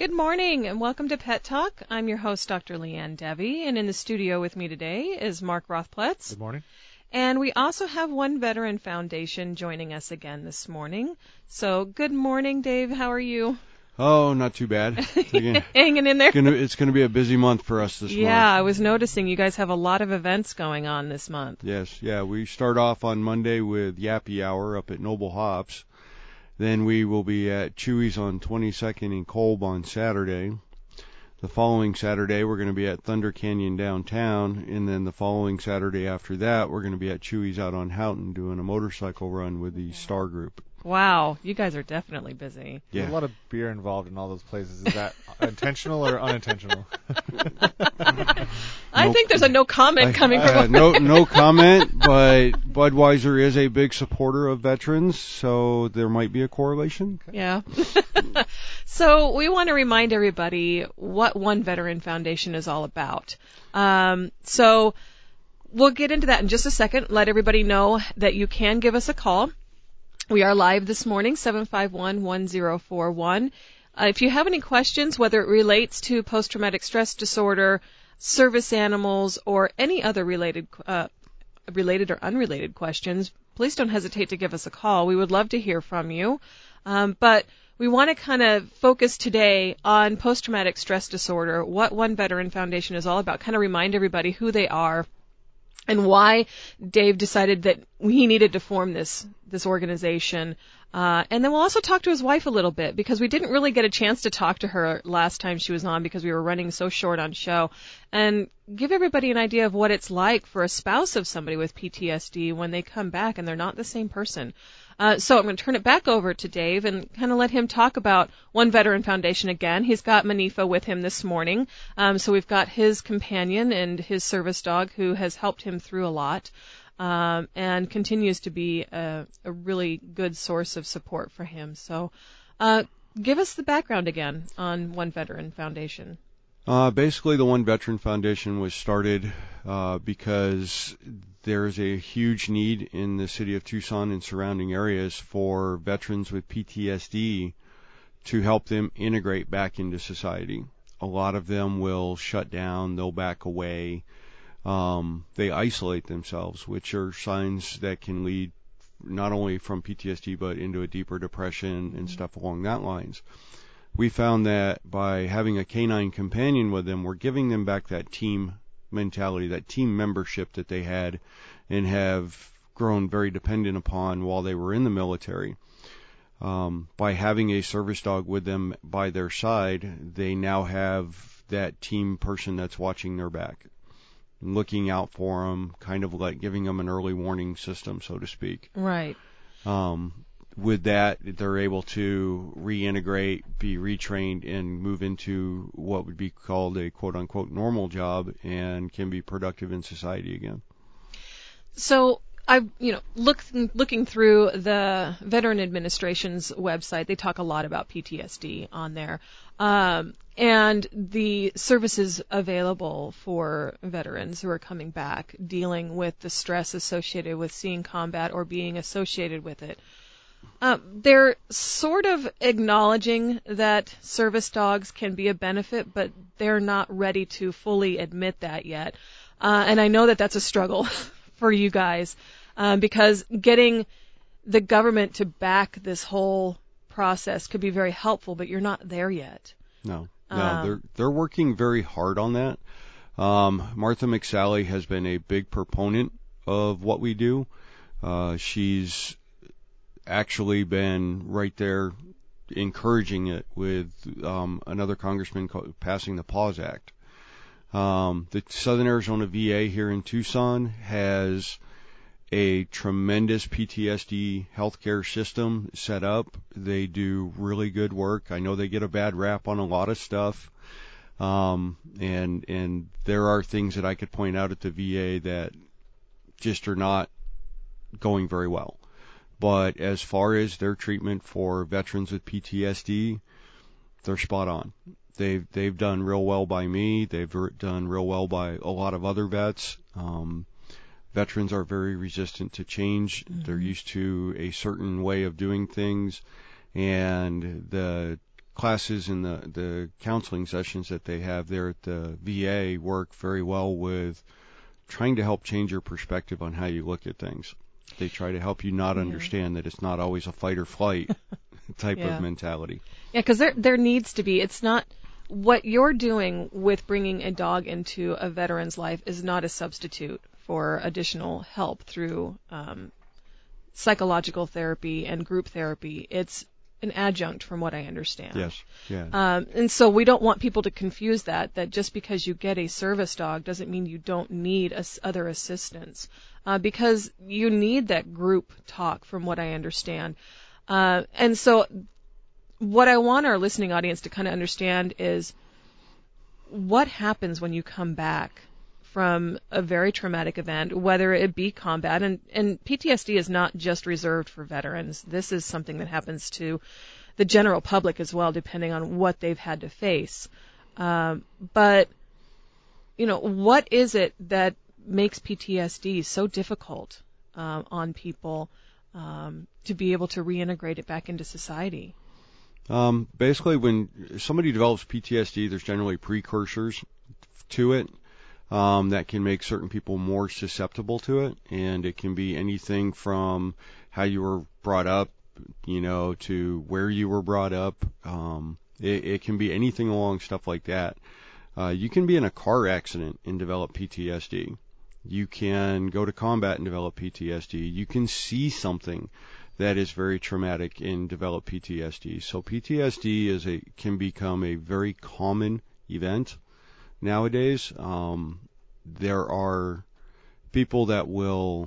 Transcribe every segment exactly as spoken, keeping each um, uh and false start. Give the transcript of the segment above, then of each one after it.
Good morning and welcome to Pet Talk. I'm your host, Doctor Leanne Debbie, and in the studio with me today is Mark Rothpletz. Good morning. And we also have One Veteran Foundation joining us again this morning. So good morning, Dave. How are you? Oh, not too bad. Hanging in there. It's gonna, it's gonna be a busy month for us this yeah, month. Yeah, I was noticing you guys have a lot of events going on this month. Yes, yeah. We start off on Monday with Yappy Hour up at Noble Hops. Then we will be at Chewy's on twenty-second in Kolb on Saturday. The following Saturday, we're going to be at Thunder Canyon downtown. And then the following Saturday after that, we're going to be at Chewy's out on Houghton doing a motorcycle run with the Star Group. Wow, you guys are definitely busy. Yeah. There's a lot of beer involved in all those places. Is that intentional or unintentional? I no, think there's a no comment I, coming uh, from no no comment, but Budweiser is a big supporter of veterans, so there might be a correlation. Okay. Yeah. So we want to remind everybody what One Veteran Foundation is all about. Um, so we'll get into that in just a second. Let everybody know that you can give us a call. We are live this morning, seven five one, one zero four one. Uh, if you have any questions, whether it relates to post-traumatic stress disorder, service animals, or any other related uh, related or unrelated questions, please don't hesitate to give us a call. We would love to hear from you. Um, but we want to kind of focus today on post-traumatic stress disorder, what One Veteran Foundation is all about, kind of remind everybody who they are, and why Dave decided that he needed to form this this organization. Uh, and then we'll also talk to his wife a little bit, because we didn't really get a chance to talk to her last time she was on because we were running so short on show. And give everybody an idea of what it's like for a spouse of somebody with P T S D when they come back and they're not the same person. Uh, so I'm going to turn it back over to Dave and kind of let him talk about One Veteran Foundation again. He's got Manifa with him this morning. Um, so we've got his companion and his service dog who has helped him through a lot, um, and continues to be a, a really good source of support for him. So uh, give us the background again on One Veteran Foundation. Uh, basically, the One Veteran Foundation was started uh, because there's a huge need in the city of Tucson and surrounding areas for veterans with P T S D to help them integrate back into society. A lot of them will shut down, they'll back away, um, they isolate themselves, which are signs that can lead not only from P T S D but into a deeper depression and stuff along that lines. We found that by having a canine companion with them, we're giving them back that team mentality, that team membership that they had and have grown very dependent upon while they were in the military. Um, by having a service dog with them by their side, they now have that team person that's watching their back, looking out for them, kind of like giving them an early warning system, so to speak. Right. Um, with that, they're able to reintegrate, be retrained, and move into what would be called a quote-unquote normal job and can be productive in society again. So I, you know, look, looking through the Veteran Administration's website, they talk a lot about P T S D on there, um, and the services available for veterans who are coming back, dealing with the stress associated with seeing combat or being associated with it. Uh, they're sort of acknowledging that service dogs can be a benefit, but they're not ready to fully admit that yet. Uh, and I know that that's a struggle for you guys, um, because getting the government to back this whole process could be very helpful, but you're not there yet. No, no, Um, they're they're working very hard on that. Um, Martha McSally has been a big proponent of what we do. Uh, she's actually been right there encouraging it with um, another congressman passing the PAWS Act. Um, the Southern Arizona V A here in Tucson has a tremendous P T S D healthcare system set up. They do really good work. I know they get a bad rap on a lot of stuff. Um, and, and there are things that I could point out at the V A that just are not going very well. But as far as their treatment for veterans with P T S D, they're spot on. They've they've done real well by me. They've done real well by a lot of other vets. Um, veterans are very resistant to change. Mm-hmm. They're used to a certain way of doing things, and the classes and the, the counseling sessions that they have there at the V A work very well with trying to help change your perspective on how you look at things. They try to help you not Yeah. understand that it's not always a fight or flight type Yeah. of mentality. Yeah, because there there needs to be. It's not what you're doing with bringing a dog into a veteran's life is not a substitute for additional help through um, psychological therapy and group therapy. It's an adjunct, from what I understand. Yes. Yeah. Um, and so we don't want people to confuse that, that just because you get a service dog doesn't mean you don't need as- other assistance, uh, because you need that group talk, from what I understand. Uh, and so what I want our listening audience to kind of understand is what happens when you come back from a very traumatic event, whether it be combat, and, and P T S D is not just reserved for veterans. This is something that happens to the general public as well, depending on what they've had to face. Um, but, you know, what is it that makes P T S D so difficult um, on people um, to be able to reintegrate it back into society? Um, basically, when somebody develops P T S D, there's generally precursors to it um, that can make certain people more susceptible to it, and it can be anything from how you were brought up, you know, to where you were brought up. Um, it, it can be anything along stuff like that. Uh, you can be in a car accident and develop P T S D. You can go to combat and develop P T S D. You can see something that is very traumatic and develop P T S D. So P T S D is a can become a very common event nowadays. Um, there are people that will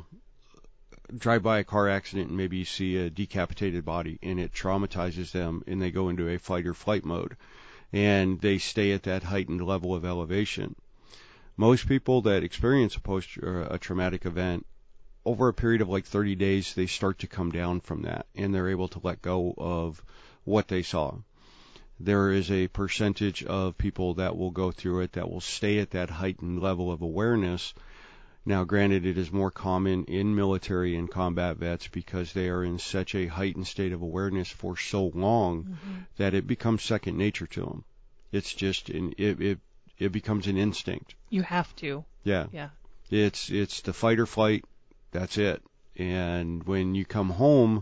drive by a car accident and maybe see a decapitated body, and it traumatizes them, and they go into a fight or flight mode, and they stay at that heightened level of elevation. Most people that experience a post or a traumatic event, over a period of like thirty days, they start to come down from that, and they're able to let go of what they saw. There is a percentage of people that will go through it that will stay at that heightened level of awareness. Now, granted, it is more common in military and combat vets because they are in such a heightened state of awareness for so long mm-hmm. that it becomes second nature to them. It's just, an, it, it it becomes an instinct. You have to. Yeah. Yeah. It's it's the fight or flight. That's it. And when you come home,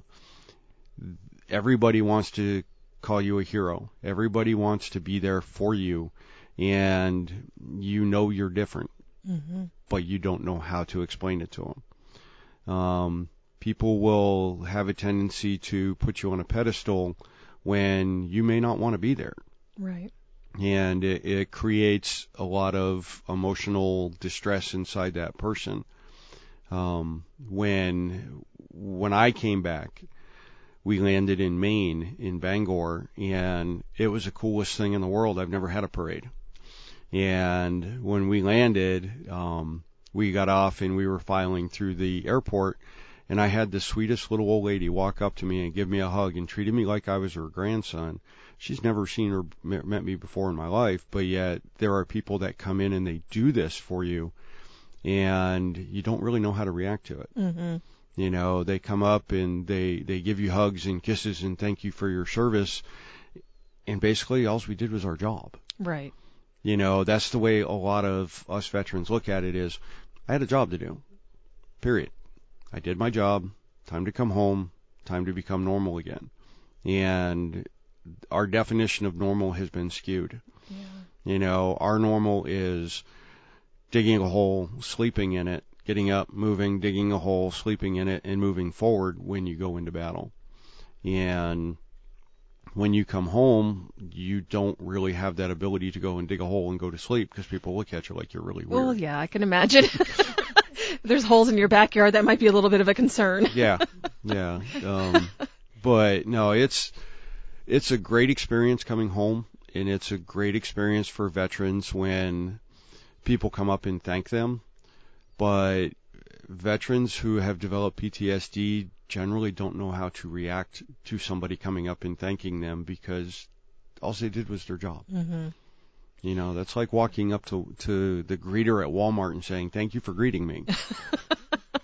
everybody wants to call you a hero. Everybody wants to be there for you, and you know you're different, mm-hmm. but you don't know how to explain it to them. Um, people will have a tendency to put you on a pedestal when you may not want to be there. Right. And it, it creates a lot of emotional distress inside that person. Um, when when I came back, we landed in Maine, in Bangor, and it was the coolest thing in the world. I've never had a parade. And when we landed, um, we got off and we were filing through the airport, and I had the sweetest little old lady walk up to me and give me a hug and treated me like I was her grandson. She's never seen or met me before in my life, but yet there are people that come in and they do this for you, and you don't really know how to react to it. Mm-hmm. You know, they come up and they, they give you hugs and kisses and thank you for your service, and basically all we did was our job. Right. You know, that's the way a lot of us veterans look at it is, I had a job to do, period. I did my job, time to come home, time to become normal again. And our definition of normal has been skewed. Yeah. You know, our normal is digging a hole, sleeping in it, getting up, moving, digging a hole, sleeping in it, and moving forward when you go into battle. And when you come home, you don't really have that ability to go and dig a hole and go to sleep because people look at you like you're really weird. Well, yeah, I can imagine. If there's holes in your backyard, that might be a little bit of a concern. Yeah, yeah. Um, but no, it's it's a great experience coming home, and it's a great experience for veterans when people come up and thank them. But veterans who have developed P T S D generally don't know how to react to somebody coming up and thanking them because all they did was their job. Mm-hmm. You know, that's like walking up to, to the greeter at Walmart and saying, thank you for greeting me.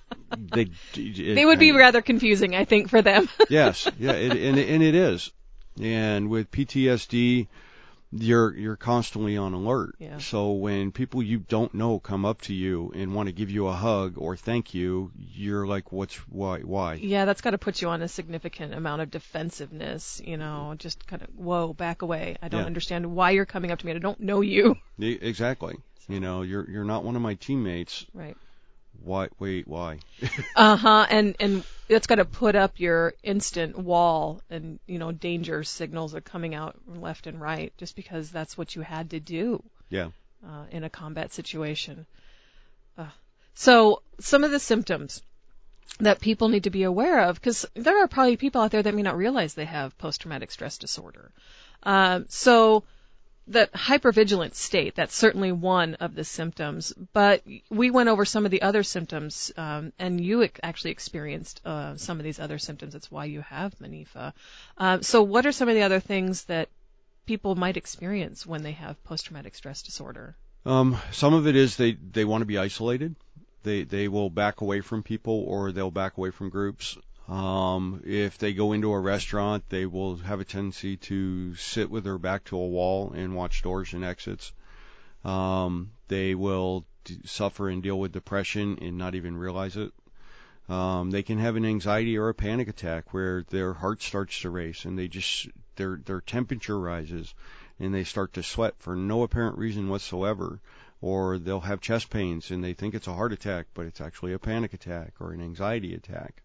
they, it, they would be I, rather confusing, I think, for them. Yes, yeah, it, and, and it is. And with P T S D, you're you're constantly on alert. Yeah. So when people you don't know come up to you and want to give you a hug or thank you, you're like, what's why why? Yeah, that's got to put you on a significant amount of defensiveness, you know, just kind of, whoa, back away. I don't Yeah. understand why you're coming up to me. I don't know you. E- Exactly. You know, you're you're not one of my teammates. Right. Why? Wait, why? Uh-huh. And and that's got to put up your instant wall, and, you know, danger signals are coming out left and right just because that's what you had to do Yeah. uh, in a combat situation. Uh, so some of the symptoms that people need to be aware of, because there are probably people out there that may not realize they have post-traumatic stress disorder. Um, so that hypervigilant state, that's certainly one of the symptoms, but we went over some of the other symptoms, um, and you ex- actually experienced uh, some of these other symptoms. That's why you have Manifa. Uh, so what are some of the other things that people might experience when they have post-traumatic stress disorder? Um, some of it is they they want to be isolated. They they will back away from people, or they'll back away from groups. Um, if they go into a restaurant, they will have a tendency to sit with their back to a wall and watch doors and exits. Um, they will d- suffer and deal with depression and not even realize it. Um, they can have an anxiety or a panic attack where their heart starts to race and they just their their temperature rises and they start to sweat for no apparent reason whatsoever. Or they'll have chest pains and they think it's a heart attack, but it's actually a panic attack or an anxiety attack.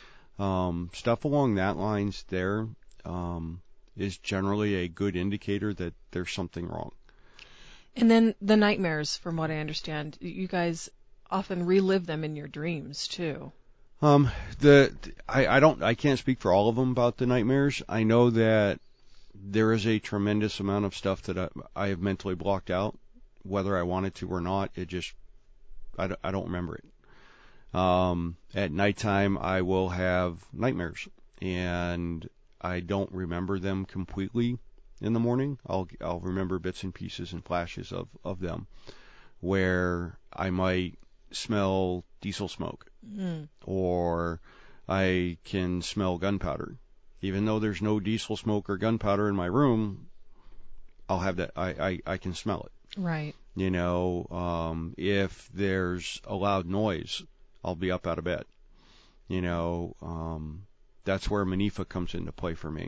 Um, stuff along that lines there um, is generally a good indicator that there's something wrong. And then the nightmares, from what I understand, you guys often relive them in your dreams too. Um, the I, I don't I can't speak for all of them about the nightmares. I know that there is a tremendous amount of stuff that I, I have mentally blocked out, whether I wanted to or not. It just I don't, I don't remember it. Um, at nighttime, I will have nightmares, and I don't remember them completely in the morning. I'll I'll remember bits and pieces and flashes of, of them, where I might smell diesel smoke, Mm. or I can smell gunpowder. Even though there's no diesel smoke or gunpowder in my room, I'll have that. I, I, I can smell it. Right. You know, um, if there's a loud noise, I'll be up out of bed. You know, um, that's where Manifa comes into play for me.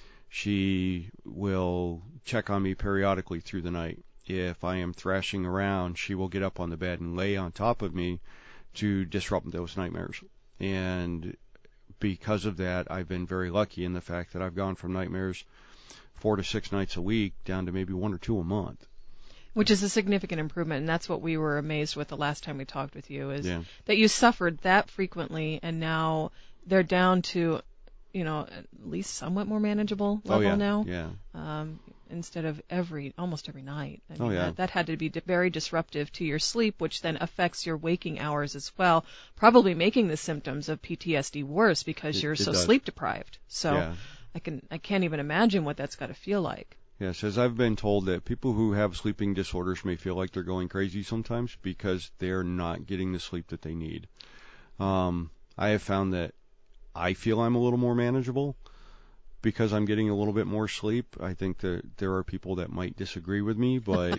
She will check on me periodically through the night. If I am thrashing around, she will get up on the bed and lay on top of me to disrupt those nightmares. And because of that, I've been very lucky in the fact that I've gone from nightmares four to six nights a week down to maybe one or two a month. Which is a significant improvement, and that's what we were amazed with the last time we talked with you, is Yeah. that you suffered that frequently, and now they're down to, you know, at least somewhat more manageable level oh, yeah. now, Yeah. um, instead of every, almost every night. I mean, Oh, yeah. that, that had to be di- very disruptive to your sleep, which then affects your waking hours as well, probably making the symptoms of P T S D worse because It- you're it so does. sleep deprived. So Yeah. I can, I can't even imagine what that's got to feel like. Yes, as I've been told that people who have sleeping disorders may feel like they're going crazy sometimes because they're not getting the sleep that they need. Um, I have found that I feel I'm a little more manageable because I'm getting a little bit more sleep. I think that there are people that might disagree with me, but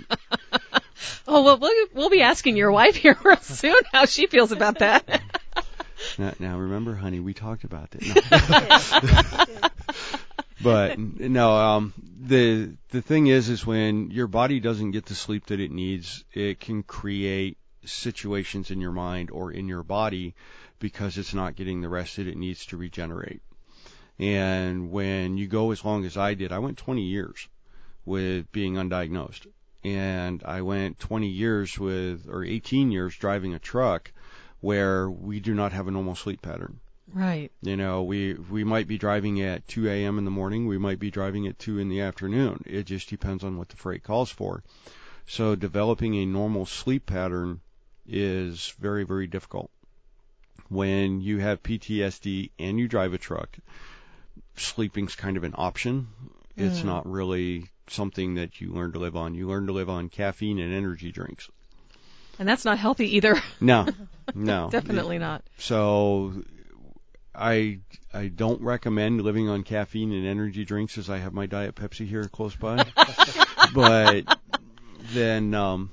Oh, well, we'll, we'll be asking your wife here real soon how she feels about that. now, now remember, honey, we talked about that. No. But no, um, the the thing is, is when your body doesn't get the sleep that it needs, it can create situations in your mind or in your body because it's not getting the rest that it needs to regenerate. And when you go as long as I did, I went twenty years with being undiagnosed, and I went twenty years with, or eighteen years driving a truck where we do not have a normal sleep pattern. Right. You know, we we might be driving at two a.m. in the morning. We might be driving at two in the afternoon. It just depends on what the freight calls for. So developing a normal sleep pattern is very, very difficult. When you have P T S D and you drive a truck, sleeping's kind of an option. It's Mm. not really something that you learn to live on. You learn to live on caffeine and energy drinks. And that's not healthy either. No, no. Definitely not. So I I don't recommend living on caffeine and energy drinks as I have my Diet Pepsi here close by. But then um,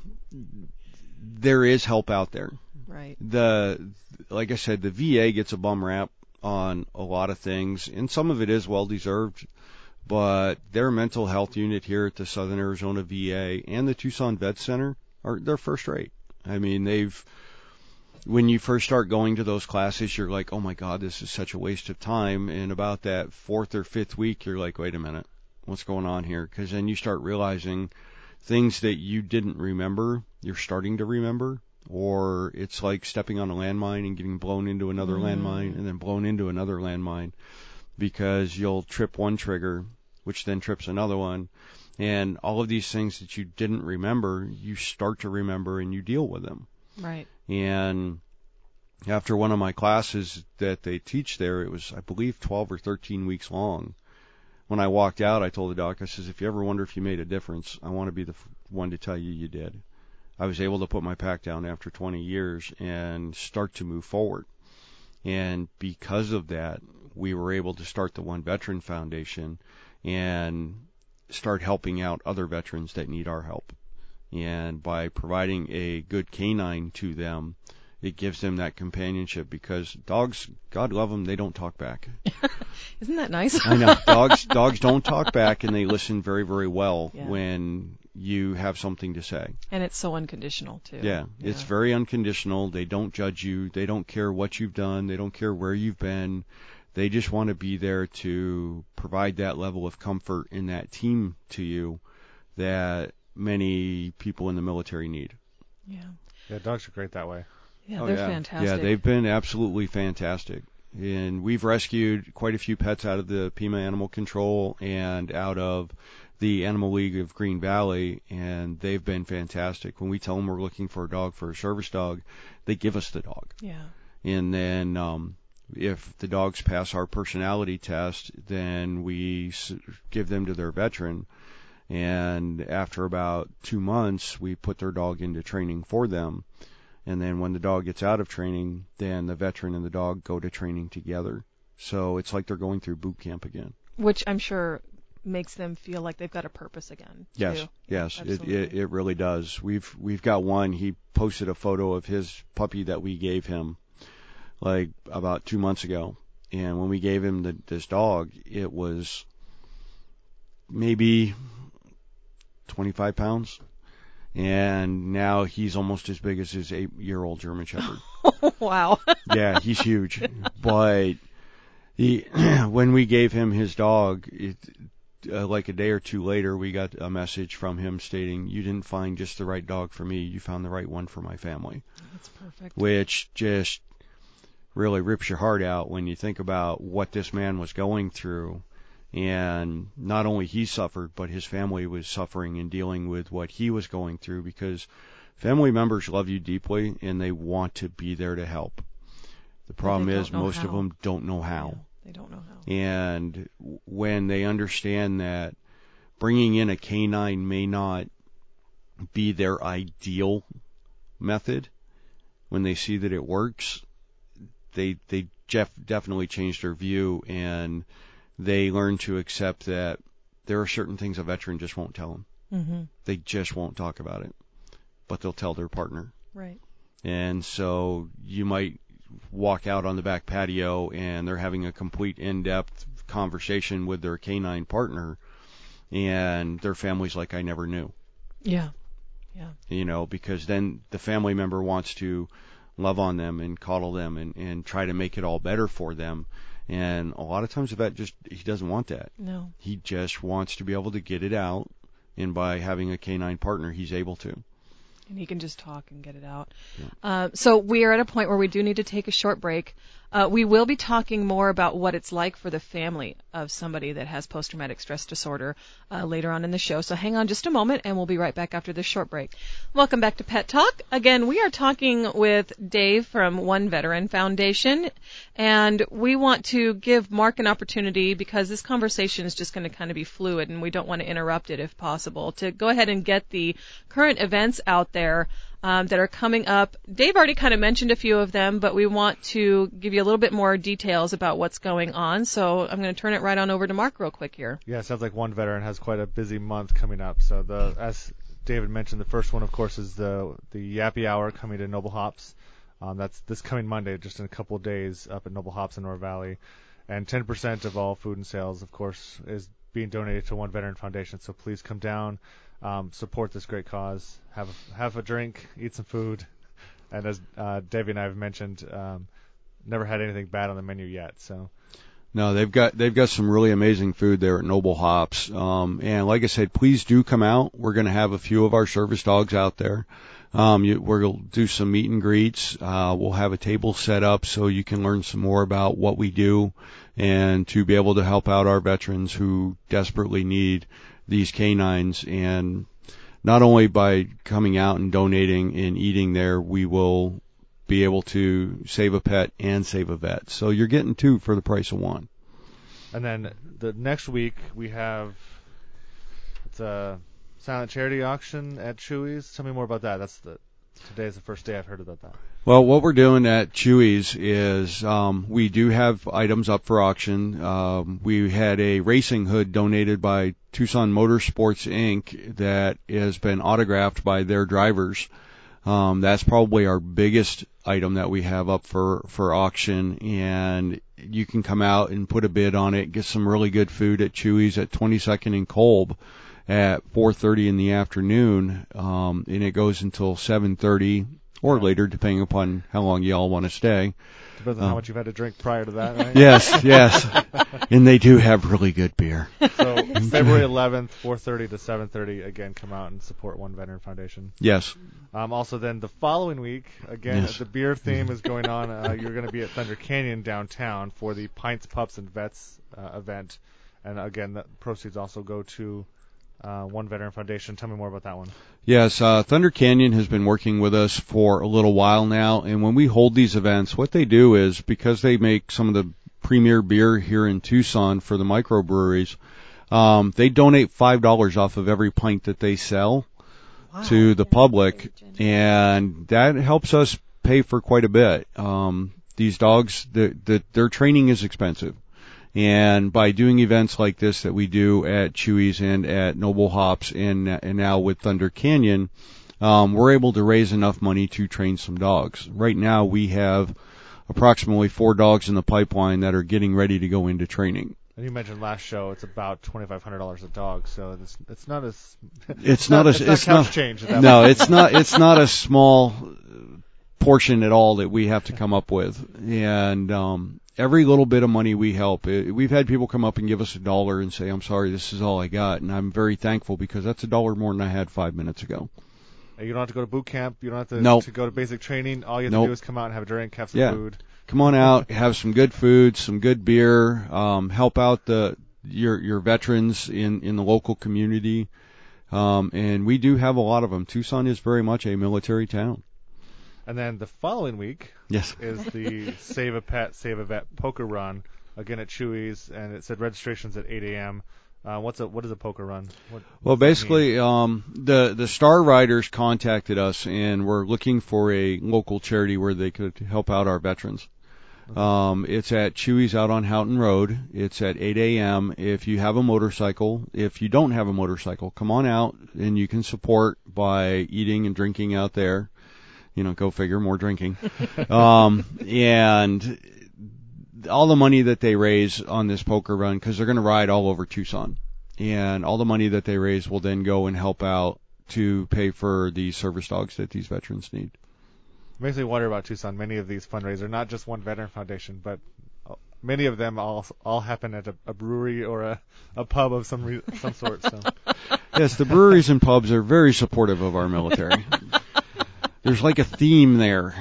there is help out there. Right. The like I said, the V A gets a bum rap on a lot of things, and some of it is well deserved. But their mental health unit here at the Southern Arizona V A and the Tucson Vet Center are they're first rate. I mean, they've when you first start going to those classes, you're like, oh my God, this is such a waste of time. And about that fourth or fifth week, you're like, wait a minute, what's going on here? Because then you start realizing things that you didn't remember, you're starting to remember. Or it's like stepping on a landmine and getting blown into another mm. landmine and then blown into another landmine, because you'll trip one trigger, which then trips another one. And all of these things that you didn't remember, you start to remember and you deal with them. Right. And after one of my classes that they teach there, it was, I believe, twelve or thirteen weeks long. When I walked out, I told the doc, I says, if you ever wonder if you made a difference, I want to be the one to tell you you did. I was able to put my pack down after twenty years and start to move forward. And because of that, we were able to start the One Veteran Foundation and start helping out other veterans that need our help. And by providing a good canine to them, it gives them that companionship, because dogs, God love them, they don't talk back. Isn't that nice? I know. Dogs dogs don't talk back, and they listen very, very well yeah. when you have something to say. And it's so unconditional, too. Yeah, yeah, it's very unconditional. They don't judge you. They don't care what you've done. They don't care where you've been. They just want to be there to provide that level of comfort in that team to you that many people in the military need. Yeah. Yeah, dogs are great that way. Yeah, oh, they're yeah. fantastic. Yeah, they've been absolutely fantastic. And we've rescued quite a few pets out of the Pima Animal Control and out of the Animal League of Green Valley, and they've been fantastic. When we tell them we're looking for a dog for a service dog, they give us the dog. Yeah. And then um, if the dogs pass our personality test, then we s- give them to their veteran. And after about two months, we put their dog into training for them. And then when the dog gets out of training, then the veteran and the dog go to training together. So it's like they're going through boot camp again. Which I'm sure makes them feel like they've got a purpose again. Yes, too. yes, yeah, it, it it really does. We've we've got one. He posted a photo of his puppy that we gave him like about two months ago. And when we gave him the, this dog, it was maybe twenty-five pounds. And now he's almost as big as his eight-year-old German Shepherd. Wow. Yeah, he's huge. But he, when we gave him his dog, it, uh, like a day or two later, we got a message from him stating, you didn't find just the right dog for me, you found the right one for my family. That's perfect. Which just really rips your heart out when you think about what this man was going through. And not only he suffered, but his family was suffering and dealing with what he was going through, because family members love you deeply and they want to be there to help. The problem is most how. of them don't know how. Yeah, they don't know how. And when they understand that bringing in a canine may not be their ideal method, when they see that it works, they they def- definitely change their view, and they learn to accept that there are certain things a veteran just won't tell them. Mm-hmm. They just won't talk about it, but they'll tell their partner. Right. And so you might walk out on the back patio and they're having a complete in-depth conversation with their canine partner, and their family's like, I never knew. Yeah. Yeah. You know, because then the family member wants to love on them and coddle them and, and try to make it all better for them. And a lot of times the vet just, he doesn't want that. No. He just wants to be able to get it out, and by having a canine partner, he's able to. And he can just talk and get it out. Yeah. Uh, so we are at a point where we do need to take a short break. Uh, we will be talking more about what it's like for the family of somebody that has post-traumatic stress disorder uh, later on in the show. So hang on just a moment, and we'll be right back after this short break. Welcome back to Pet Talk. Again, we are talking with Dave from One Veteran Foundation, and we want to give Mark an opportunity, because this conversation is just going to kind of be fluid, and we don't want to interrupt it if possible, to go ahead and get the current events out there um, that are coming up. Dave already kind of mentioned a few of them, but we want to give you a little bit more details about what's going on. So I'm going to turn it right on over to Mark real quick here. Yeah, it sounds like One Veteran has quite a busy month coming up. So the as David mentioned, the first one, of course, is the the Yappy Hour coming to Noble Hops. Um, that's this coming Monday, just in a couple of days, up at Noble Hops in North Valley. And ten percent of all food and sales, of course, is being donated to One Veteran Foundation. So please come down, um, support this great cause, have a, have a drink, eat some food. And as uh, Debbie and I have mentioned, um, never had anything bad on the menu yet. So. No, they've got they've got some really amazing food there at Noble Hops. Um, and like I said, please do come out. We're going to have a few of our service dogs out there. Um, you, we're going to do some meet and greets. Uh, we'll have a table set up so you can learn some more about what we do and to be able to help out our veterans who desperately need these canines. And not only by coming out and donating and eating there, we will be able to save a pet and save a vet. So you're getting two for the price of one. And then the next week we have it's a silent charity auction at Chewy's. Tell me more about that. That's the today is the first day I've heard about that. Well, what we're doing at Chewy's is um, we do have items up for auction. Um, we had a racing hood donated by Tucson Motorsports Incorporated that has been autographed by their drivers. Um, that's probably our biggest item that we have up for, for auction, and you can come out and put a bid on it, get some really good food at Chewy's at twenty-second and Kolb at four thirty in the afternoon, um, and it goes until seven thirty or later, depending upon how long y'all want to stay. Depends on um, how much you've had to drink prior to that, right? Yes, yes. And they do have really good beer. So February eleventh, four thirty to seven thirty, again, come out and support One Veteran Foundation. Yes. Um, also then the following week, again, yes. the beer theme is going on. Uh, you're going to be at Thunder Canyon downtown for the Pints, Pups, and Vets uh, event. And again, the proceeds also go to uh, One Veteran Foundation. Tell me more about that one. Yes, uh, Thunder Canyon has been working with us for a little while now, and when we hold these events, what they do is, because they make some of the premier beer here in Tucson for the microbreweries, um, they donate five dollars off of every pint that they sell wow. to the public, and that helps us pay for quite a bit. Um, these dogs, the, the, their training is expensive. And by doing events like this that we do at Chewy's and at Noble Hops and, and now with Thunder Canyon, um, we're able to raise enough money to train some dogs. Right now we have approximately four dogs in the pipeline that are getting ready to go into training. And you mentioned last show it's about twenty-five hundred dollars a dog, so it's it's not as it's, it's not, not a it's, it's not couch not, change. At that no, point. it's not it's not a small portion at all that we have to come up with, and um, every little bit of money we help. It, we've had people come up and give us a dollar and say, "I'm sorry, this is all I got," and I'm very thankful because that's a dollar more than I had five minutes ago. You don't have to go to boot camp. You don't have to, nope. to go to basic training. All you have nope. to do is come out and have a drink, have some yeah. food. Come on out, have some good food, some good beer, um, help out the your your veterans in in the local community, um, and we do have a lot of them. Tucson is very much a military town. And then the following week yes. is the Save a Pet, Save a Vet poker run, again at Chewy's, and it said registration's at eight a.m. Uh, what's a what is a poker run? What, well, basically, um, the the Star Riders contacted us and were looking for a local charity where they could help out our veterans. Okay. Um, it's at Chewy's out on Houghton Road. It's at eight a.m. If you have a motorcycle, if you don't have a motorcycle, come on out and you can support by eating and drinking out there. You know, go figure, more drinking. um, and all the money that they raise on this poker run, because they're going to ride all over Tucson, and all the money that they raise will then go and help out to pay for the service dogs that these veterans need. Makes me wonder about Tucson. Many of these fundraisers, not just One Veteran Foundation, but many of them all all happen at a, a brewery or a, a pub of some re, some sort. So. Yes, the breweries and pubs are very supportive of our military. There's like a theme there.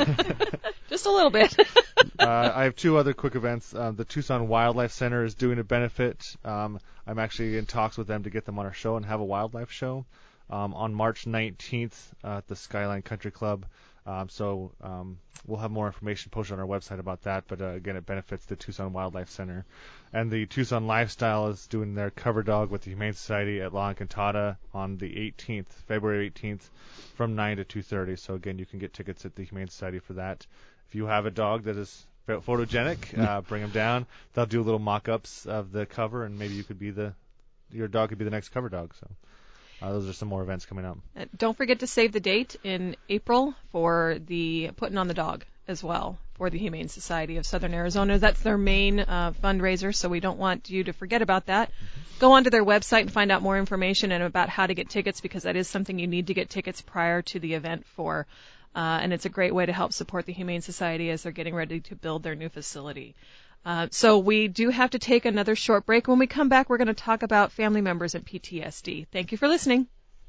Just a little bit. uh, I have two other quick events. Um, the Tucson Wildlife Center is doing a benefit. Um, I'm actually in talks with them to get them on our show and have a wildlife show um, on March nineteenth uh, at the Skyline Country Club. Um, so um, we'll have more information posted on our website about that. But uh, again, it benefits the Tucson Wildlife Center. And the Tucson Lifestyle is doing their cover dog with the Humane Society at La Encantada on the eighteenth, February eighteenth, from nine to two thirty. So again, you can get tickets at the Humane Society for that. If you have a dog that is photogenic, uh, bring them down. They'll do little mock-ups of the cover, and maybe you could be the your dog could be the next cover dog. So uh, those are some more events coming up. Uh, don't forget to save the date in April for the Putting on the Dog as well for the Humane Society of Southern Arizona. That's their main uh, fundraiser, so we don't want you to forget about that. Go onto their website and find out more information and about how to get tickets, because that is something you need to get tickets prior to the event for. Uh, and it's a great way to help support the Humane Society as they're getting ready to build their new facility. Uh, so we do have to take another short break. When we come back, we're going to talk about family members and P T S D. Thank you for listening.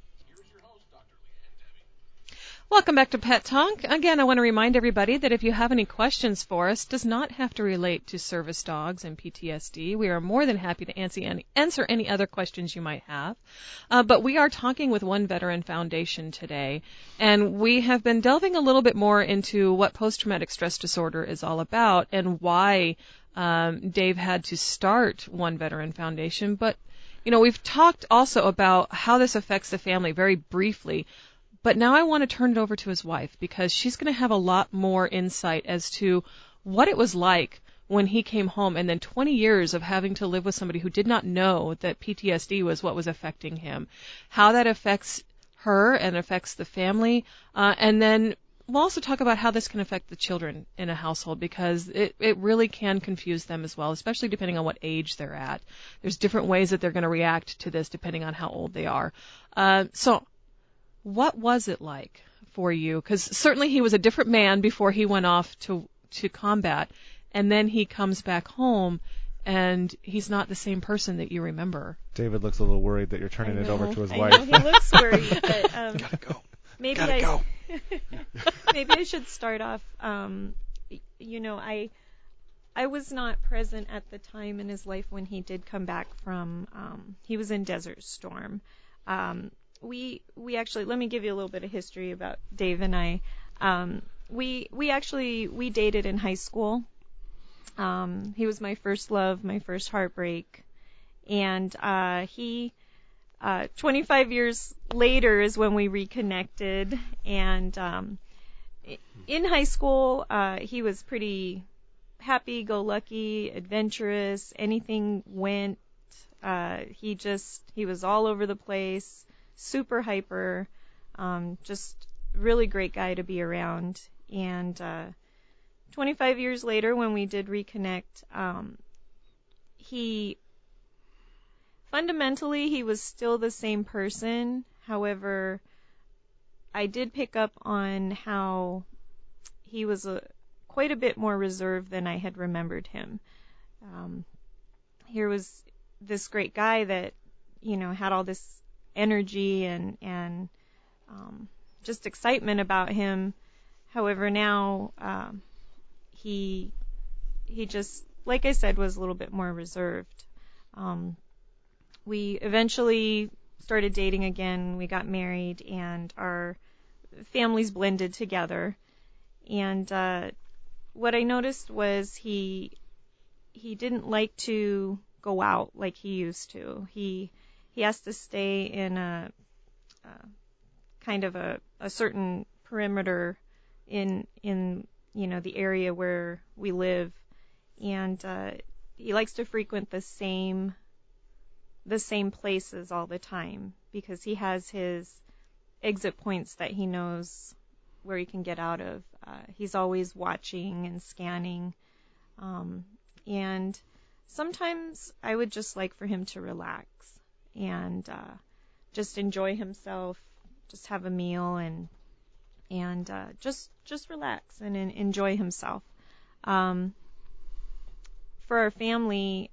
Welcome back to Pet Talk. Again, I want to remind everybody that if you have any questions for us, it does not have to relate to service dogs and P T S D. We are more than happy to answer any, answer any other questions you might have. Uh, but we are talking with One Veteran Foundation today, and we have been delving a little bit more into what post-traumatic stress disorder is all about and why um, Dave had to start One Veteran Foundation. But, you know, we've talked also about how this affects the family very briefly. But now I want to turn it over to his wife, because she's going to have a lot more insight as to what it was like when he came home, and then twenty years of having to live with somebody who did not know that P T S D was what was affecting him, how that affects her and affects the family, uh, and then we'll also talk about how this can affect the children in a household, because it, it really can confuse them as well, especially depending on what age they're at. There's different ways that they're going to react to this depending on how old they are. Uh, so what was it like for you? Because certainly he was a different man before he went off to to combat, and then he comes back home, and he's not the same person that you remember. David looks a little worried that you're turning it over to his I wife. know, he looks worried, but um, Gotta go. maybe Gotta I go. maybe I should start off. Um, you know, I I was not present at the time in his life when he did come back from. Um, he was in Desert Storm. Um, we we actually let me give you a little bit of history about Dave and I. Um, we we actually we dated in high school. Um, he was my first love, my first heartbreak, and uh, he. Uh, twenty-five years later is when we reconnected, and um, in high school uh, he was pretty happy-go-lucky, adventurous. Anything went. Uh, he just he was all over the place, super hyper, um, just really great guy to be around. And uh, twenty-five years later, when we did reconnect, um, he. Fundamentally, he was still the same person. However, I did pick up on how he was a, quite a bit more reserved than I had remembered him. Um, here was this great guy that, you know, had all this energy and, and um, just excitement about him. However, now um, he he just, like I said, was a little bit more reserved. Um, We eventually started dating again. We got married, and our families blended together. And uh, what I noticed was he he didn't like to go out like he used to. He he has to stay in a, a kind of a, a certain perimeter in in you know the area where we live, and uh, he likes to frequent the same. the same places all the time, because he has his exit points that he knows where he can get out of. Uh, he's always watching and scanning. Um, and sometimes I would just like for him to relax and uh, just enjoy himself, just have a meal and and uh, just just relax and, and enjoy himself. Um, for our family,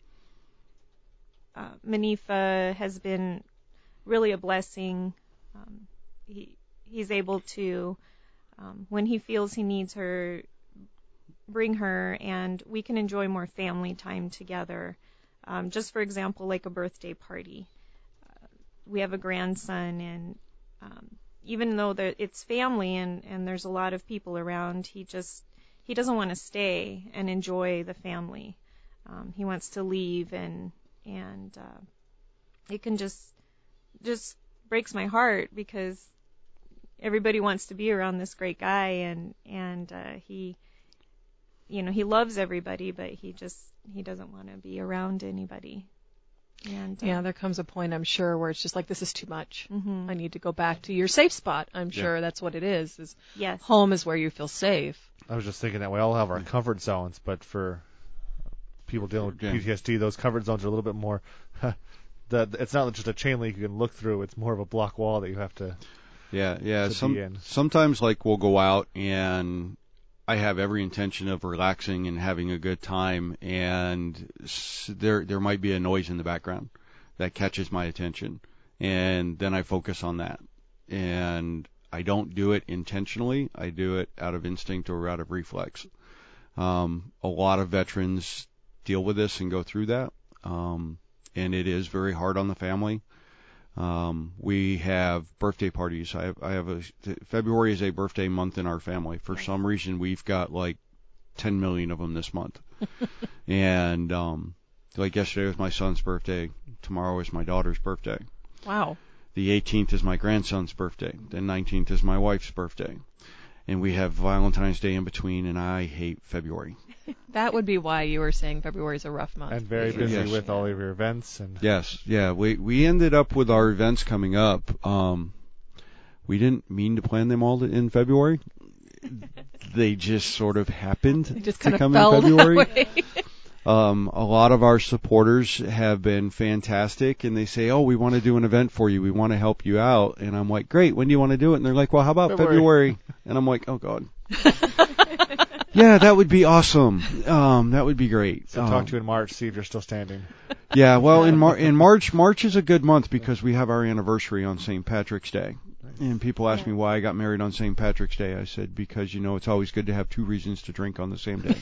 Uh, Manifa has been really a blessing. Um, he he's able to, um, when he feels he needs her, bring her, and we can enjoy more family time together. Um, just for example, like a birthday party. Uh, we have a grandson, and um, even though there, it's family and, and there's a lot of people around, he just, he doesn't want to stay and enjoy the family. Um, he wants to leave, and, and, uh, it can just, just breaks my heart because everybody wants to be around this great guy, and, and, uh, he, you know, he loves everybody, but he just, he doesn't want to be around anybody. And, uh, yeah, there comes a point, I'm sure, where it's just like, this is too much. Mm-hmm. I need to go back to your safe spot. I'm sure Yeah. that's what it is. Is Yes. home is where you feel safe. I was just thinking that we all have our comfort zones, but for people dealing with Yeah. P T S D, those comfort zones are a little bit more. the, it's not just a chain link you can look through; it's more of a block wall that you have to. Yeah, yeah. to Some, be in. sometimes, like, we'll go out and I have every intention of relaxing and having a good time, and s- there there might be a noise in the background that catches my attention, and then I focus on that. And I don't do it intentionally. I do it out of instinct or out of reflex. Um, a lot of veterans deal with this and go through that, um, and it is very hard on the family. Um, we have birthday parties. I have, I have a, February is a birthday month in our family. For some reason, we've got like ten million of them this month. and, um, like yesterday was my son's birthday. Tomorrow is my daughter's birthday. Wow. The eighteenth is my grandson's birthday. The nineteenth is my wife's birthday. And we have Valentine's Day in between, and I hate February. That would be why you were saying February is a rough month. And very busy Yes. with all of your events and. Yes, yeah. We we ended up with our events coming up. Um, we didn't mean to plan them all in February. They just sort of happened It just to kind of come fell in February. that way. Um, a lot of our supporters have been fantastic, and they say, "Oh, we want to do an event for you. We want to help you out." And I'm like, "Great. When do you want to do it?" And they're like, "Well, how about February." February?" And I'm like, "Oh God." Yeah, that would be awesome. Um, that would be great. So um, talk to you in March, see if you're still standing. Yeah, well, in, Mar- in March, March is a good month because we have our anniversary on Saint Patrick's Day. And people ask me why I got married on Saint Patrick's Day. I said, because, you know, it's always good to have two reasons to drink on the same day.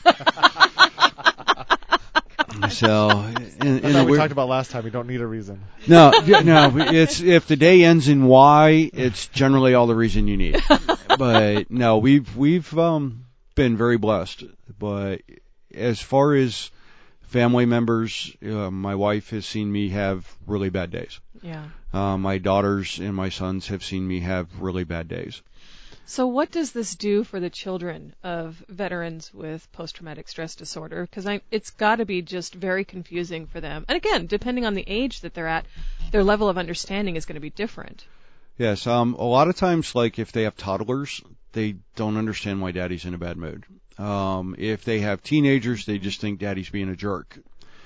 So, and, and That's what we we're- talked about last time. You don't need a reason. no, yeah, no, it's, if the day ends in Y, it's generally all the reason you need. But no, we've, we've, um, been very blessed. But as far as family members, uh, my wife has seen me have really bad days. Yeah. Uh, my daughters and my sons have seen me have really bad days. So what does this do for the children of veterans with post-traumatic stress disorder? Because it's got to be just very confusing for them. And again, depending on the age that they're at, their level of understanding is going to be different. Yes, um, a lot of times, like if they have toddlers, they don't understand why daddy's in a bad mood. Um, if they have teenagers, they just think daddy's being a jerk.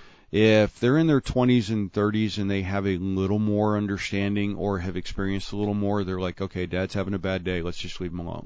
If they're in their twenties and thirties and they have a little more understanding or have experienced a little more, they're like, okay, dad's having a bad day, let's just leave him alone.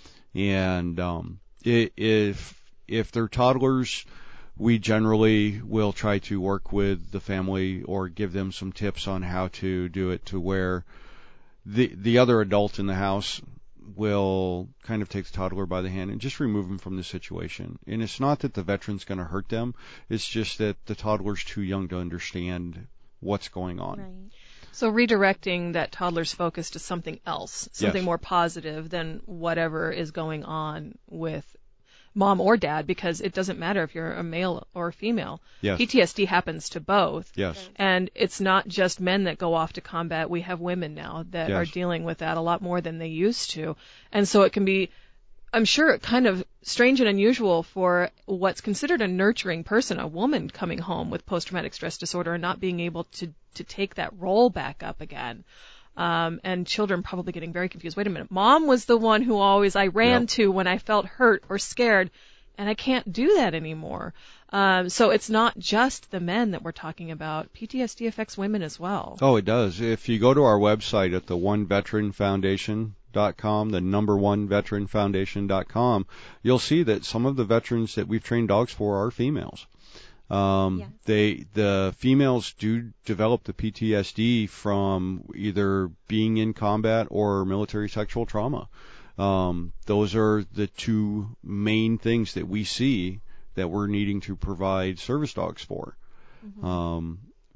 And um, it, if if they're toddlers, we generally will try to work with the family or give them some tips on how to do it to where the the other adult in the house will kind of take the toddler by the hand and just remove them from the situation. And it's not that the veteran's going to hurt them. It's just that the toddler's too young to understand what's going on. Right. So redirecting that toddler's focus to something else, something Yes. more positive than whatever is going on with mom or dad, because it doesn't matter if you're a male or a female. Yes. P T S D happens to both. Yes. And it's not just men that go off to combat. We have women now that Yes. are dealing with that a lot more than they used to. And so it can be, I'm sure, kind of strange and unusual for what's considered a nurturing person, a woman coming home with post-traumatic stress disorder and not being able to, to take that role back up again. Um, and children probably getting very confused. Wait a minute. Mom was the one who always I ran Yep. to when I felt hurt or scared, and I can't do that anymore. Um, so it's not just the men that we're talking about. P T S D affects women as well. Oh, it does. If you go to our website at the one veteran foundation dot com, the number one veteran foundation dot com, you'll see that some of the veterans that we've trained dogs for are females. Um, Yes. they, the females do develop the P T S D from either being in combat or military sexual trauma. Um, those are the two main things that we see that we're needing to provide service dogs for. Mm-hmm. Um,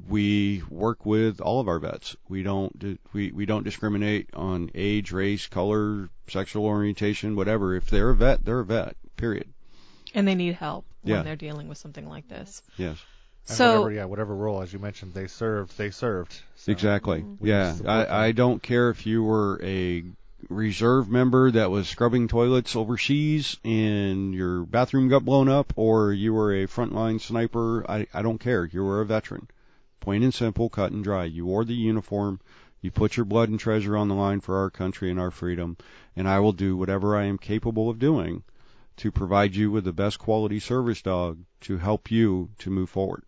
we work with all of our vets. We don't di- we we don't discriminate on age, race, color, sexual orientation, whatever. If they're a vet, they're a vet. Period. And they need help Yeah. when they're dealing with something like this. Yes. And So whatever, yeah, whatever role, as you mentioned, they served, they served. So Exactly. we Yeah. support them. I, I don't care if you were a reserve member that was scrubbing toilets overseas and your bathroom got blown up, or you were a frontline sniper. I, I don't care. You were a veteran. Plain and simple, cut and dry. You wore the uniform. You put your blood and treasure on the line for our country and our freedom, and I will do whatever I am capable of doing to provide you with the best quality service dog to help you to move forward.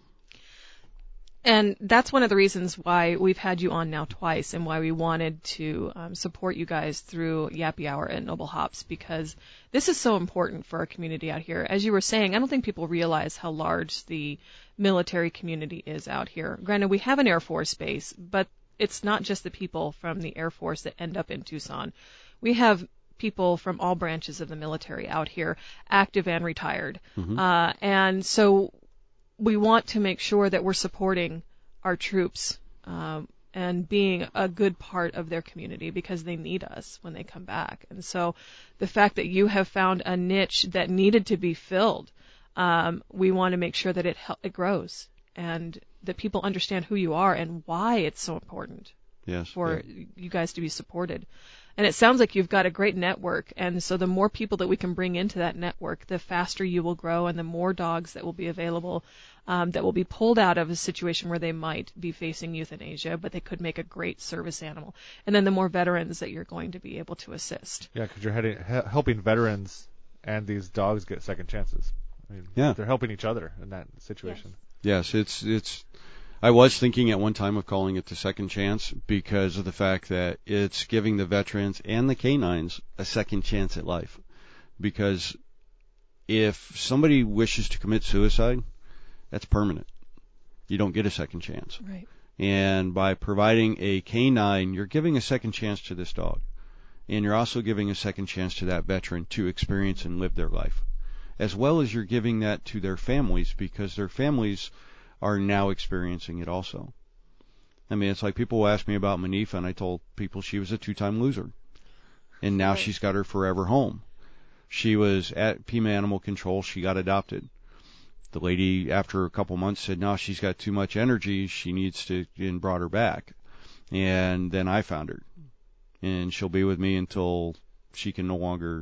And that's one of the reasons why we've had you on now twice and why we wanted to um, support you guys through Yappy Hour at Noble Hops, because this is so important for our community out here. As you were saying, I don't think people realize how large the military community is out here. Granted, we have an Air Force base, but it's not just the people from the Air Force that end up in Tucson. We have people from all branches of the military out here, active and retired. Mm-hmm. Uh, and so we want to make sure that we're supporting our troops um, and being a good part of their community, because they need us when they come back. And so the fact that you have found a niche that needed to be filled, um, we want to make sure that it hel- it grows and that people understand who you are and why it's so important Yes. for yeah. you guys to be supported. And it sounds like you've got a great network, and so the more people that we can bring into that network, the faster you will grow, and the more dogs that will be available um, that will be pulled out of a situation where they might be facing euthanasia, but they could make a great service animal. And then the more veterans that you're going to be able to assist. Yeah, because you're heading, he- helping veterans and these dogs get second chances. I mean, Yeah. they're helping each other in that situation. Yes, it's it's. I was thinking at one time of calling it the second chance because of the fact that it's giving the veterans and the canines a second chance at life. Because if somebody wishes to commit suicide, that's permanent. You don't get a second chance. Right. And by providing a canine, you're giving a second chance to this dog. And you're also giving a second chance to that veteran to experience and live their life. As well as you're giving that to their families, because their families are now experiencing it also. I mean, it's like people will ask me about Manifa, and I told people she was a two-time loser. And now Right. she's got her forever home. She was at Pima Animal Control. She got adopted. The lady, after a couple months, said, no, she's got too much energy. She needs to, and brought her back. And then I found her. And she'll be with me until she can no longer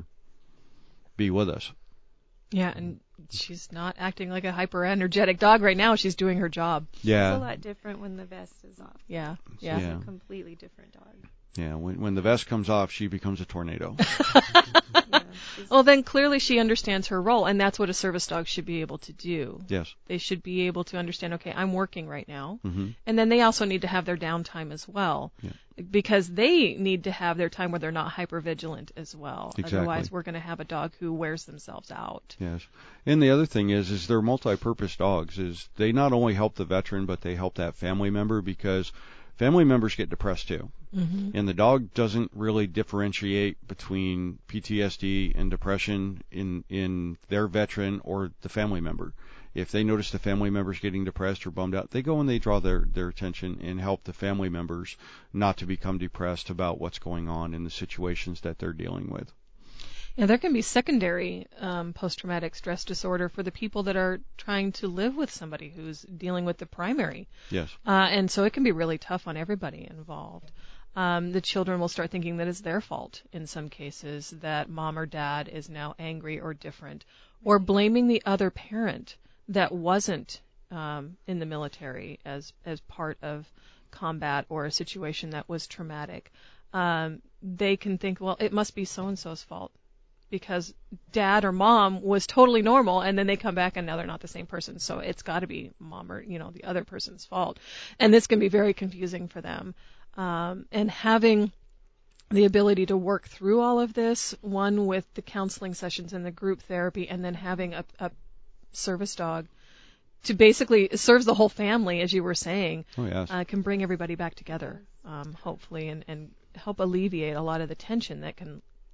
be with us. Yeah, and she's not acting like a hyper-energetic dog right now. She's doing her job. Yeah. It's a lot different when the vest is off. Yeah, yeah. Yeah. It's a completely different dog. Yeah, when when the vest comes off, she becomes a tornado. Yeah. She's- Well, then clearly she understands her role, and that's what a service dog should be able to do. Yes. They should be able to understand, okay, I'm working right now. Mm-hmm. And then they also need to have their downtime as well, Yeah. because they need to have their time where they're not hyper-vigilant as well. Exactly. Otherwise, we're going to have a dog who wears themselves out. Yes. And the other thing is, is they're multi-purpose dogs. Is they not only help the veteran, but they help that family member, because family members get depressed too. Mm-hmm. And the dog doesn't really differentiate between P T S D and depression in, in their veteran or the family member. If they notice the family members getting depressed or bummed out, they go and they draw their, their attention and help the family members not to become depressed about what's going on in the situations that they're dealing with. Yeah, there can be secondary um, post-traumatic stress disorder for the people that are trying to live with somebody who's dealing with the primary. Yes. Uh, and so it can be really tough on everybody involved. Um, the children will start thinking that it's their fault in some cases, that mom or dad is now angry or different, or blaming the other parent that wasn't um, in the military as as part of combat or a situation that was traumatic. Um, they can think, well, it must be so-and-so's fault because dad or mom was totally normal, and then they come back and now they're not the same person. So it's got to be mom or, you know, the other person's fault. And this can be very confusing for them. Um, and having the ability to work through all of this, one with the counseling sessions and the group therapy, and then having a, a service dog to basically serves the whole family, as you were saying, Oh, yes. uh, can bring everybody back together, um, hopefully, and, and help alleviate a lot of the tension that can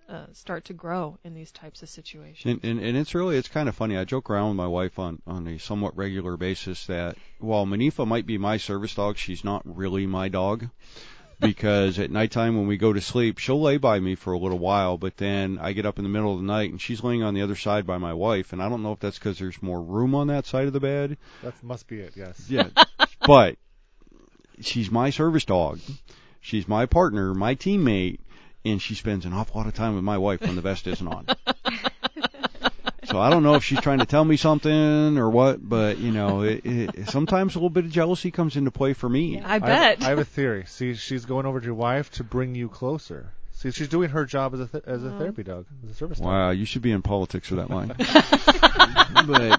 uh, start to grow in these types of situations. And, and, and it's really, it's kind of funny. I joke around with my wife on, on a somewhat regular basis that while Manifa might be my service dog, she's not really my dog. Because at nighttime when we go to sleep, she'll lay by me for a little while, but then I get up in the middle of the night and she's laying on the other side by my wife, and I don't know if that's because there's more room on that side of the bed. That must be it, yes. Yeah. But she's my service dog. She's my partner, my teammate, and she spends an awful lot of time with my wife when the vest isn't on. So I don't know if she's trying to tell me something or what, but, you know, it, it, sometimes a little bit of jealousy comes into play for me. I bet. I have, I have a theory. See, she's going over to your wife to bring you closer. See, she's doing her job as a th- as a therapy dog, as a service dog. Wow, you should be in politics for that line. But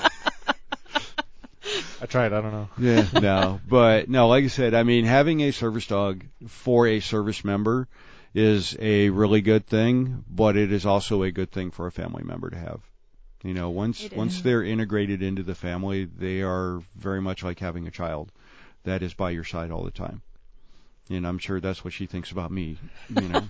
I tried. I don't know. Yeah, no. But, no, like I said, I mean, having a service dog for a service member is a really good thing, but it is also a good thing for a family member to have. You know, once once they're integrated into the family, they are very much like having a child that is by your side all the time. And I'm sure that's what she thinks about me, you know.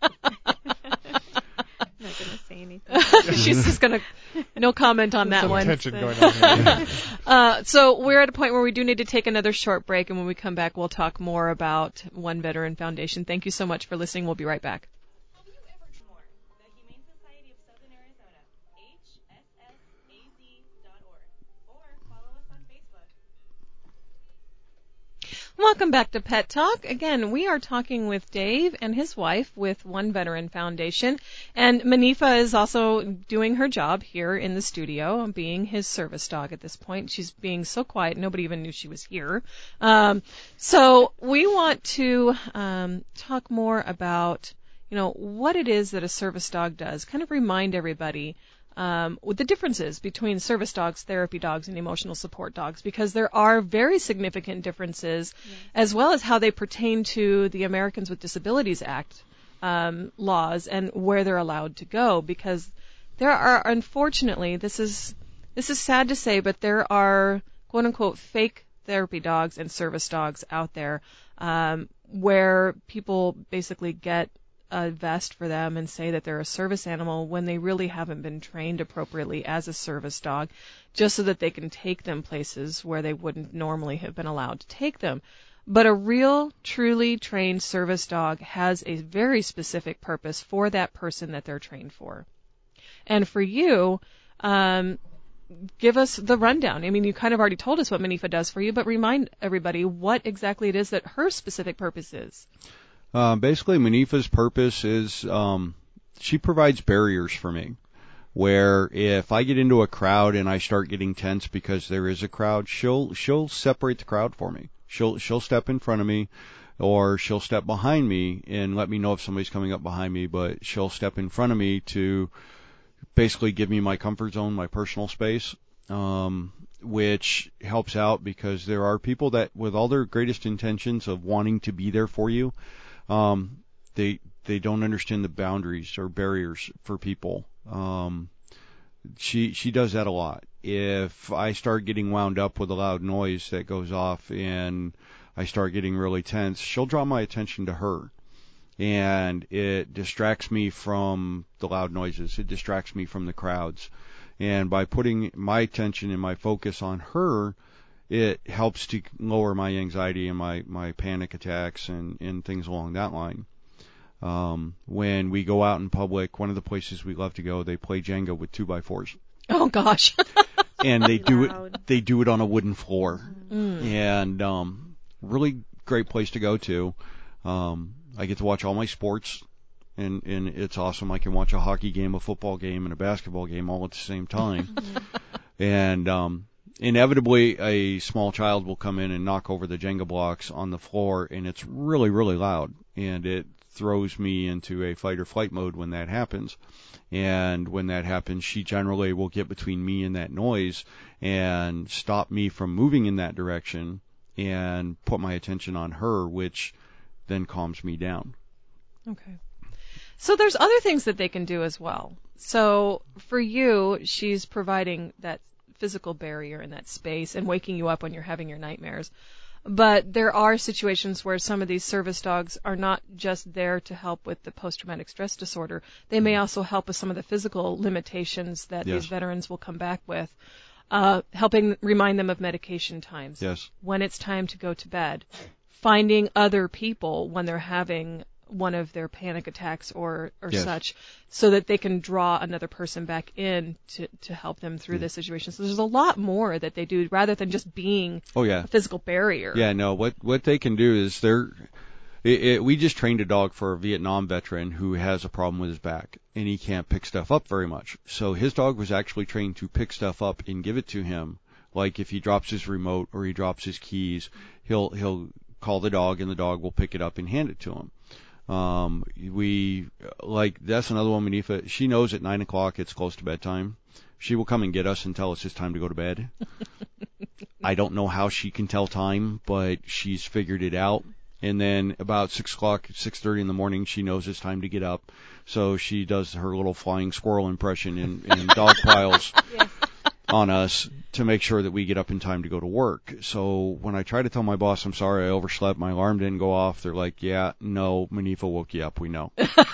Not gonna say anything. She's just gonna no comment on that Some one. tension going on here. Uh, so we're at a point where we do need to take another short break, and when we come back, we'll talk more about One Veteran Foundation. Thank you so much for listening. We'll be right back. Have you ever more? The Humane Society of Southern Arizona, H S S A Z dot org, or follow us on Facebook. Welcome back to Pet Talk. Again, we are talking with Dave and his wife with One Veteran Foundation. And Manifa is also doing her job here in the studio, being his service dog at this point. She's being so quiet, nobody even knew she was here. Um, so we want to um, talk more about, you know, what it is that a service dog does. Kind of remind everybody Um, with the differences between service dogs, therapy dogs, and emotional support dogs, because there are very significant differences, yes, as well as how they pertain to the Americans with Disabilities Act um, laws and where they're allowed to go. Because there are, unfortunately, this is this is sad to say, but there are quote unquote fake therapy dogs and service dogs out there um, where people basically get a vest for them and say that they're a service animal when they really haven't been trained appropriately as a service dog, just so that they can take them places where they wouldn't normally have been allowed to take them. But a real, truly trained service dog has a very specific purpose for that person that they're trained for. And for you, um, give us the rundown. I mean, you kind of already told us what Manifa does for you, but remind everybody what exactly it is that her specific purpose is. Uh, basically, Manifa's purpose is um, she provides barriers for me, where if I get into a crowd and I start getting tense because there is a crowd, she'll she'll separate the crowd for me. She'll she'll step in front of me, or she'll step behind me and let me know if somebody's coming up behind me. But she'll step in front of me to basically give me my comfort zone, my personal space, um, which helps out because there are people that, with all their greatest intentions of wanting to be there for you, Um, they they don't understand the boundaries or barriers for people. Um, she she does that a lot. If I start getting wound up with a loud noise that goes off and I start getting really tense, she'll draw my attention to her, and it distracts me from the loud noises. It distracts me from the crowds, and by putting my attention and my focus on her, it helps to lower my anxiety and my, my panic attacks and, and things along that line. Um, when we go out in public, one of the places we love to go, they play Jenga with two by fours. Oh gosh. And they do it, they do it on a wooden floor. Mm. And, um, really great place to go to. Um, I get to watch all my sports, and, and it's awesome. I can watch a hockey game, a football game, and a basketball game all at the same time. And, um, inevitably, a small child will come in and knock over the Jenga blocks on the floor, and it's really, really loud, and it throws me into a fight or flight mode when that happens. And when that happens, she generally will get between me and that noise and stop me from moving in that direction and put my attention on her, which then calms me down. Okay. So there's other things that they can do as well. So for you, she's providing that physical barrier in that space and waking you up when you're having your nightmares. but there are situations where some of these service dogs are not just there to help with the post-traumatic stress disorder. They may also help with some of the physical limitations that Yes. these veterans will come back with, uh, helping remind them of medication times, Yes. when it's time to go to bed, finding other people when they're having one of their panic attacks or, or Yes. such, so that they can draw another person back in to, to help them through this situation. So there's a lot more that they do rather than just being Oh yeah. a physical barrier. Yeah, no, what what they can do is they're it, it, we just trained a dog for a Vietnam veteran who has a problem with his back and he can't pick stuff up very much. So his dog was actually trained to pick stuff up and give it to him. Like if he drops his remote or he drops his keys, he'll he'll call the dog and the dog will pick it up and hand it to him. Um, we like that's another one, Manifa. She knows at nine o'clock it's close to bedtime. She will come and get us and tell us it's time to go to bed. I don't know how she can tell time, but she's figured it out. And then about six o'clock, six thirty in the morning, she knows it's time to get up. So she does her little flying squirrel impression in, in dog piles Yes. on us to make sure that we get up in time to go to work. So when I try to tell my boss, I'm sorry, I overslept, my alarm didn't go off, they're like, yeah, no, Manifa woke you up, we know.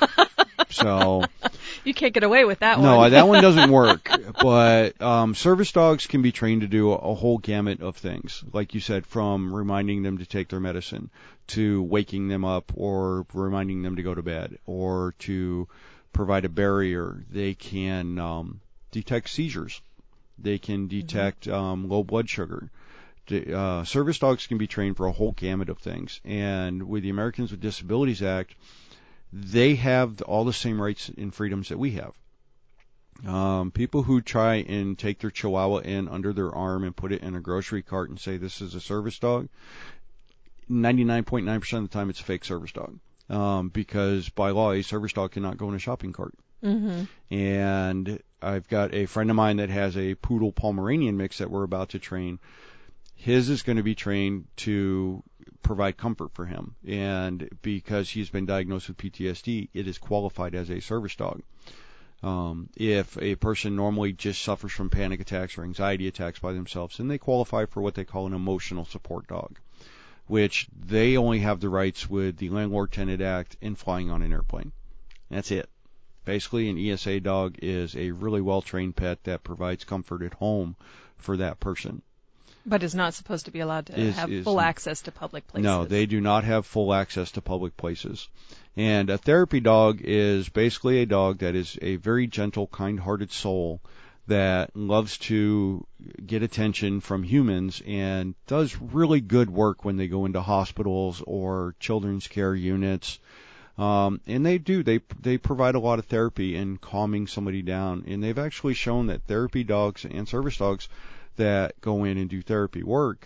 So You can't get away with that no, one. that one doesn't work. But um, service dogs can be trained to do a, a whole gamut of things. Like you said, from reminding them to take their medicine, to waking them up, or reminding them to go to bed, or to provide a barrier. They can um, detect seizures. They can detect um, low blood sugar. The, uh, service dogs can be trained for a whole gamut of things. And with the Americans with Disabilities Act, they have all the same rights and freedoms that we have. Um, people who try and take their Chihuahua in under their arm and put it in a grocery cart and say this is a service dog, ninety-nine point nine percent of the time it's a fake service dog. Um, because by law, a service dog cannot go in a shopping cart. Mm-hmm. And I've got a friend of mine that has a Poodle Pomeranian mix that we're about to train. His is going to be trained to provide comfort for him. And because he's been diagnosed with P T S D, it is qualified as a service dog. Um, if a person normally just suffers from panic attacks or anxiety attacks by themselves, then they qualify for what they call an emotional support dog, which they only have the rights with the Landlord-Tenant Act and flying on an airplane. That's it. Basically, an E S A dog is a really well-trained pet that provides comfort at home for that person. But is not supposed to be allowed to Is- have is- full access to public places. No, they do not have full access to public places. And a therapy dog is basically a dog that is a very gentle, kind-hearted soul that loves to get attention from humans and does really good work when they go into hospitals or children's care units. Um, and they do, they, they provide a lot of therapy in calming somebody down. And they've actually shown that therapy dogs and service dogs that go in and do therapy work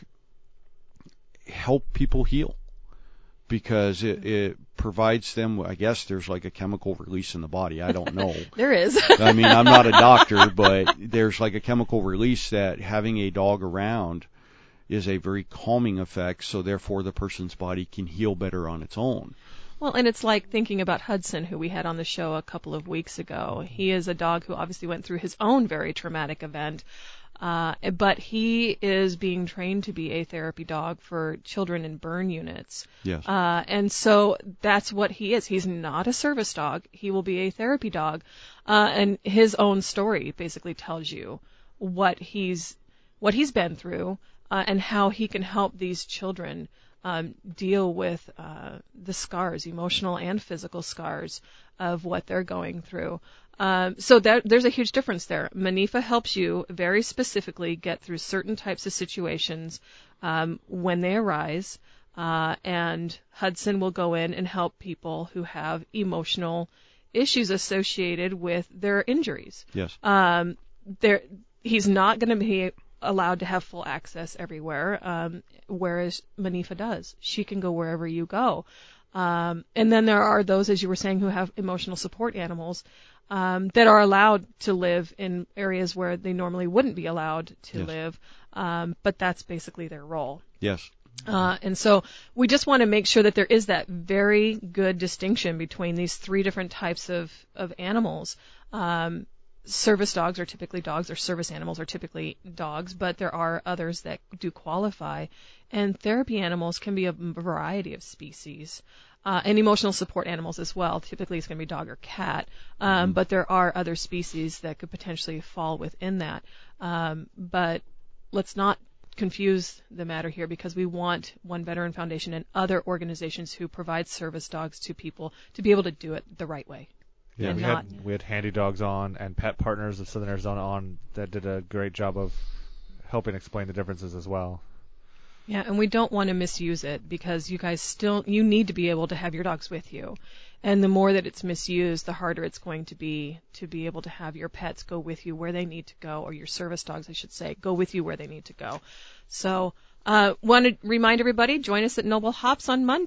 help people heal, because it, it provides them, I guess there's like a chemical release in the body. I don't know. There is. I mean, I'm not a doctor, but there's like a chemical release that having a dog around is a very calming effect, so therefore the person's body can heal better on its own. Well, and it's like thinking about Hudson, who we had on the show a couple of weeks ago. He is a dog who obviously went through his own very traumatic event, uh, but he is being trained to be a therapy dog for children in burn units. Yes. Uh, and so that's what he is. He's not a service dog. He will be a therapy dog. Uh, and his own story basically tells you what he's, what he's been through, uh, and how he can help these children Um, deal with uh, the scars, emotional and physical scars of what they're going through. Um, so that, there's a huge difference there. Manifa helps you very specifically get through certain types of situations um, when they arise, uh, and Hudson will go in and help people who have emotional issues associated with their injuries. Yes. Um, there, he's not going to be allowed to have full access everywhere, um, whereas Manifa does. She can go wherever you go. Um, and then there are those, as you were saying, who have emotional support animals um, that are allowed to live in areas where they normally wouldn't be allowed to Yes. live, um, but that's basically their role. Yes. Uh, and so we just want to make sure that there is that very good distinction between these three different types of, of animals, um, service dogs are typically dogs, or service animals are typically dogs, but there are others that do qualify. And therapy animals can be a variety of species. Uh, and emotional support animals as well. Typically it's going to be dog or cat, um, mm-hmm. but there are other species that could potentially fall within that. Um, but let's not confuse the matter here, because we want One Veteran Foundation and other organizations who provide service dogs to people to be able to do it the right way. Yeah, and we not, had we had Handy Dogs on and Pet Partners of Southern Arizona on that did a great job of helping explain the differences as well. Yeah, and we don't want to misuse it, because you guys still, you need to be able to have your dogs with you. And the more that it's misused, the harder it's going to be to be able to have your pets go with you where they need to go, or your service dogs, I should say, go with you where they need to go. So, uh, want to remind everybody, join us at Noble Hops on Mon-